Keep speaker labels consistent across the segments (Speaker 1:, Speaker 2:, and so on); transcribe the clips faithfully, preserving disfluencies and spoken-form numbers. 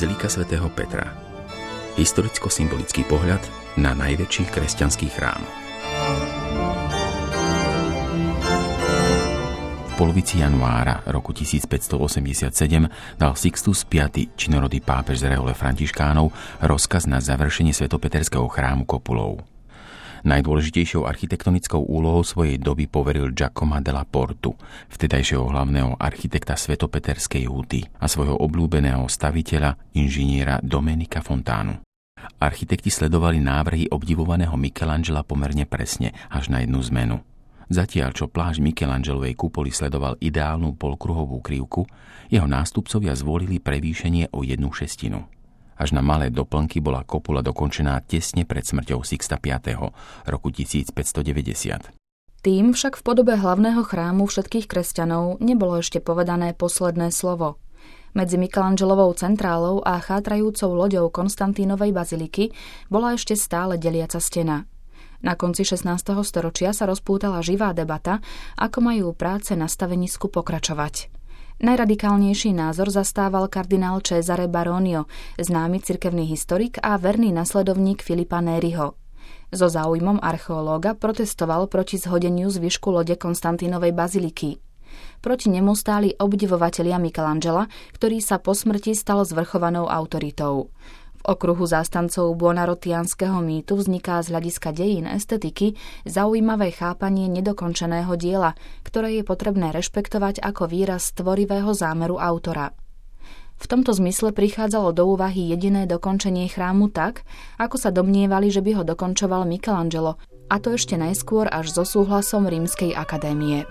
Speaker 1: Bazilika svätého Petra. Historicko-symbolický pohľad na najväčší kresťanský chrám. V polovici januára roku tisícpäťstoosemdesiatsedem dal Sixtus piaty, činorodý pápež z rehole františkánov, rozkaz na završenie svetopeterského chrámu kopulov. Najdôležitejšou architektonickou úlohou svojej doby poveril Giacoma della Portu, vtedajšieho hlavného architekta svetopeterskej húty a svojho obľúbeného staviteľa, inžiniera Domenica Fontánu. Architekti sledovali návrhy obdivovaného Michelangela pomerne presne, až na jednu zmenu. Zatiaľ, čo plášť Michelangelovej kupoly sledoval ideálnu polkruhovú krivku, jeho nástupcovia zvolili prevýšenie o jednu šestinu. Až na malé doplnky bola kopula dokončená tesne pred smrťou Sixta piateho roku tisícpäťstodeväťdesiat.
Speaker 2: Tým však v podobe hlavného chrámu všetkých kresťanov nebolo ešte povedané posledné slovo. Medzi Michelangelovou centrálou a chátrajúcou loďou Konstantínovej baziliky bola ešte stále deliaca stena. Na konci šestnásteho storočia sa rozpútala živá debata, ako majú práce na stavenisku pokračovať. Najradikálnejší názor zastával kardinál Cesare Baronio, známy cirkevný historik a verný nasledovník Filipa Nériho. So záujmom archeológa protestoval proti zhodeniu zvyšku lode Konstantínovej baziliky. Proti nemu stáli obdivovatelia Michelangela, ktorý sa po smrti stal zvrchovanou autoritou. V okruhu zástancov buonarrotiánskeho mýtu vzniká z hľadiska dejín estetiky zaujímavé chápanie nedokončeného diela, ktoré je potrebné rešpektovať ako výraz tvorivého zámeru autora. V tomto zmysle prichádzalo do úvahy jediné dokončenie chrámu tak, ako sa domnievali, že by ho dokončoval Michelangelo, a to ešte najskôr až so súhlasom Rímskej akadémie.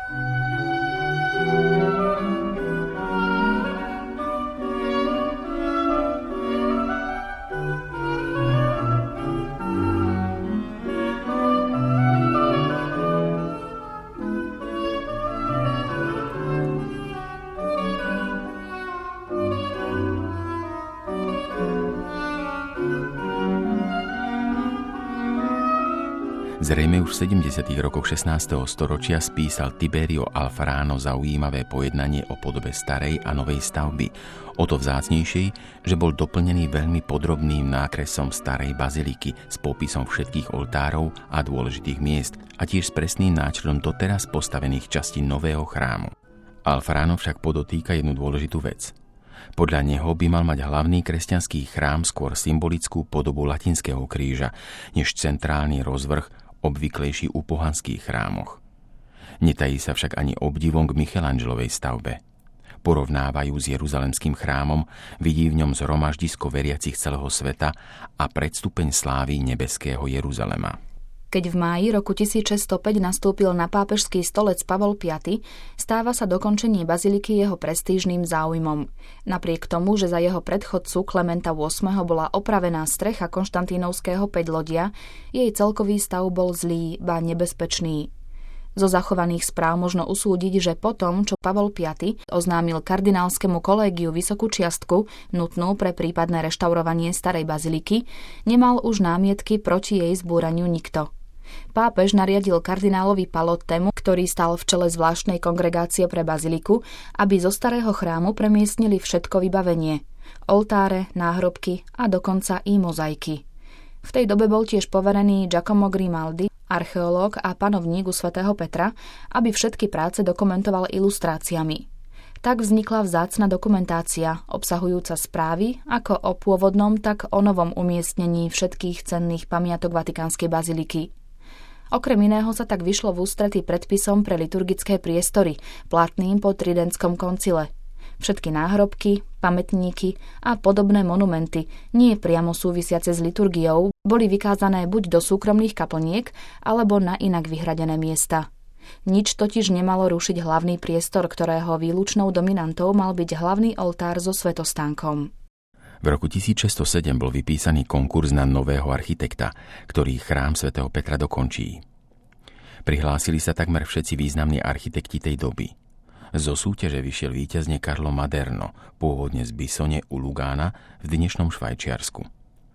Speaker 1: Zrejme už v sedemdesiatych rokoch šestnásteho storočia spísal Tiberio Alfarano zaujímavé pojednanie o podobe starej a novej stavby, o to vzácnejšej, že bol doplnený veľmi podrobným nákresom starej baziliky s popisom všetkých oltárov a dôležitých miest a tiež s presným náčrtom doteraz postavených častí nového chrámu. Alfarano však podotýka jednu dôležitú vec. Podľa neho by mal mať hlavný kresťanský chrám skôr symbolickú podobu latinského kríža, než centrálny rozvrh obvyklejší u pohanských chrámoch. Netají sa však ani obdivom k Michelangelovej stavbe. Porovnávajú s Jeruzalemským chrámom, vidí v ňom zhromaždisko veriacich celého sveta a predstupeň slávy nebeského Jeruzalema.
Speaker 2: Keď v máji roku tisícšesťstopäť nastúpil na pápežský stolec Pavol piaty, stáva sa dokončenie baziliky jeho prestížnym záujmom. Napriek tomu, že za jeho predchodcu Klementa ôsmeho bola opravená strecha konštantínovského päťlodia, jej celkový stav bol zlý, ba nebezpečný. Zo zachovaných správ možno usúdiť, že potom, čo Pavol piaty oznámil kardinálskemu kolégiu vysokú čiastku, nutnú pre prípadné reštaurovanie starej baziliky, nemal už námietky proti jej zbúraniu nikto. Pápež nariadil kardinálovi Palottemu, ktorý stal v čele zvláštnej kongregácie pre baziliku, aby zo starého chrámu premiestnili všetko vybavenie, oltáre, náhrobky a dokonca i mozaiky. V tej dobe bol tiež poverený Giacomo Grimaldi, archeológ a panovník u svätého Petra, aby všetky práce dokumentoval ilustráciami. Tak vznikla vzácna dokumentácia, obsahujúca správy ako o pôvodnom, tak o novom umiestnení všetkých cenných pamiatok Vatikánskej baziliky. Okrem iného sa tak vyšlo v ústrety predpisom pre liturgické priestory, platným po Tridentskom koncile. Všetky náhrobky, pamätníky a podobné monumenty, nie priamo súvisiace s liturgiou, boli vykázané buď do súkromných kaplniek, alebo na inak vyhradené miesta. Nič totiž nemalo rušiť hlavný priestor, ktorého výlučnou dominantou mal byť hlavný oltár so svätostánkom.
Speaker 1: V roku tisícšesťstosedem bol vypísaný konkurs na nového architekta, ktorý chrám svätého Petra dokončí. Prihlásili sa takmer všetci významní architekti tej doby. Zo súťaže vyšiel víťazne Carlo Maderno, pôvodne z Bisone u Lugána v dnešnom Švajčiarsku.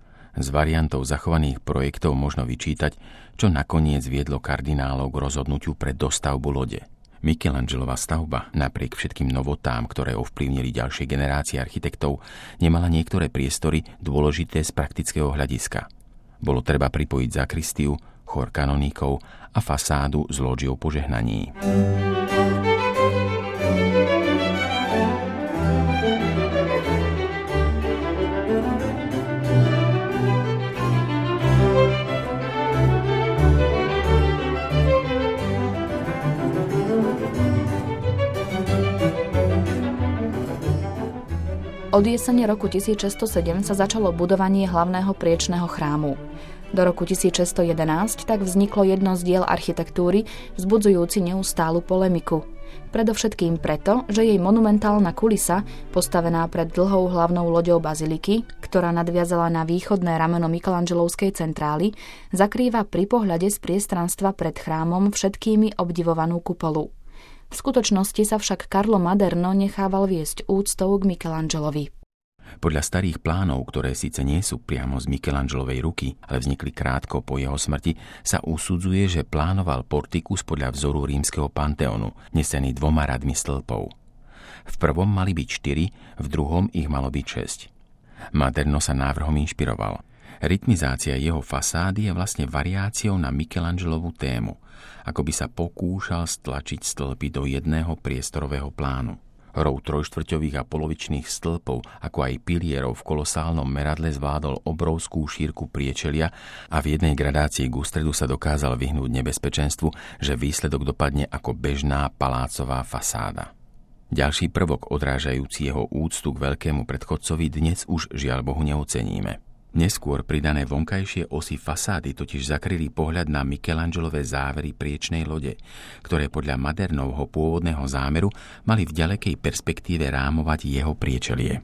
Speaker 1: Z variantov zachovaných projektov možno vyčítať, čo nakoniec viedlo kardinálov k rozhodnutiu pre dostavbu lode. Michelangelova stavba, napriek všetkým novotám, ktoré ovplyvnili ďalšie generácie architektov, nemala niektoré priestory dôležité z praktického hľadiska. Bolo treba pripojiť zakristiu, chór kanoníkov a fasádu s lódžiou požehnaní.
Speaker 2: Od jesene roku tisícšesťstosedem sa začalo budovanie hlavného priečneho chrámu. Do roku tisícšesťsto jedenásť tak vzniklo jedno z diel architektúry, vzbudzujúci neustálu polemiku. Predovšetkým preto, že jej monumentálna kulisa, postavená pred dlhou hlavnou loďou baziliky, ktorá nadviazala na východné rameno Michelangelovskej centrály, zakrýva pri pohľade z priestranstva pred chrámom všetkými obdivovanú kupolu. V skutočnosti sa však Carlo Maderno nechával viesť úctou k Michelangelovi.
Speaker 1: Podľa starých plánov, ktoré síce nie sú priamo z Michelangelovej ruky, ale vznikli krátko po jeho smrti, sa usudzuje, že plánoval portikus podľa vzoru rímskeho Panteónu, nesený dvoma radmi stĺpov. V prvom mali byť štyri, v druhom ich malo byť šesť. Maderno sa návrhom inšpiroval. Rytmizácia jeho fasády je vlastne variáciou na Michelangelovú tému, ako by sa pokúšal stlačiť stĺpy do jedného priestorového plánu. Rov trojštvrťových a polovičných stĺpov, ako aj pilierov v kolosálnom meradle zvládol obrovskú šírku priečelia a v jednej gradácii k ústredu sa dokázal vyhnúť nebezpečenstvu, že výsledok dopadne ako bežná palácová fasáda. Ďalší prvok odrážajúci jeho úctu k veľkému predchodcovi dnes už žiaľ Bohu neoceníme. Neskôr pridané vonkajšie osy fasády totiž zakryli pohľad na Michelangelové závery priečnej lode, ktoré podľa Madernovho pôvodného zámeru mali v ďalekej perspektíve rámovať jeho priečelie.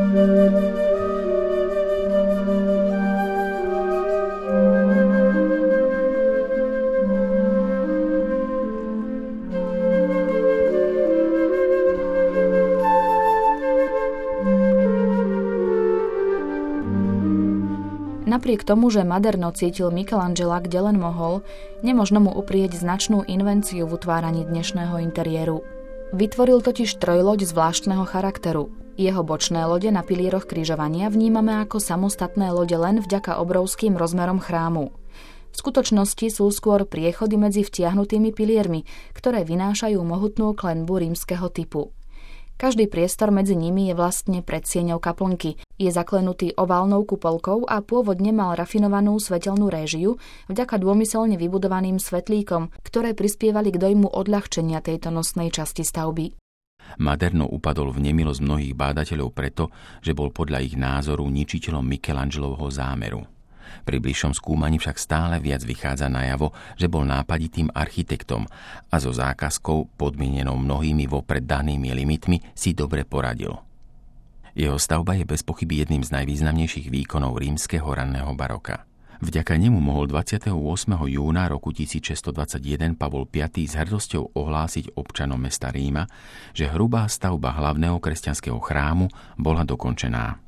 Speaker 2: Napriek tomu, že Maderno cítil Michelangela, kde len mohol, nemožno mu uprieť značnú invenciu v utváraní dnešného interiéru. Vytvoril totiž trojloď zvláštneho charakteru. Jeho bočné lode na pilieroch križovania vnímame ako samostatné lode len vďaka obrovským rozmerom chrámu. V skutočnosti sú skôr priechody medzi vtiahnutými piliermi, ktoré vynášajú mohutnú klenbu rímskeho typu. Každý priestor medzi nimi je vlastne predsieňou kaplnky, je zaklenutý oválnou kupolkou a pôvodne mal rafinovanú svetelnú réžiu vďaka dômyselne vybudovaným svetlíkom, ktoré prispievali k dojmu odľahčenia tejto nosnej časti stavby.
Speaker 1: Maderno upadol v nemilosť mnohých bádateľov preto, že bol podľa ich názoru ničiteľom Michelangelovho zámeru. Pri bližšom skúmaní však stále viac vychádza najavo, že bol nápaditým architektom a so zákazkou, podmienenou mnohými vopred danými limitmi, si dobre poradil. Jeho stavba je bez pochyby jedným z najvýznamnejších výkonov rímskeho ranného baroka. Vďaka nemu mohol dvadsiateho ôsmeho júna roku tisícšesťstodvadsaťjeden Pavol piaty s hrdosťou ohlásiť občanom mesta Ríma, že hrubá stavba hlavného kresťanského chrámu bola dokončená.